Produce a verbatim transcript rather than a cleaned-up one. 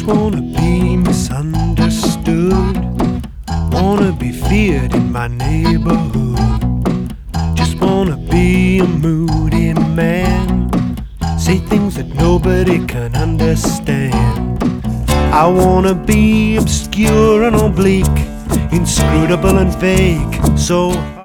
wanna be misunderstood, wanna be feared in my neighborhood. Just wanna be a moody man, say things that nobody can understand. I wanna be obscure and oblique, inscrutable and vague, so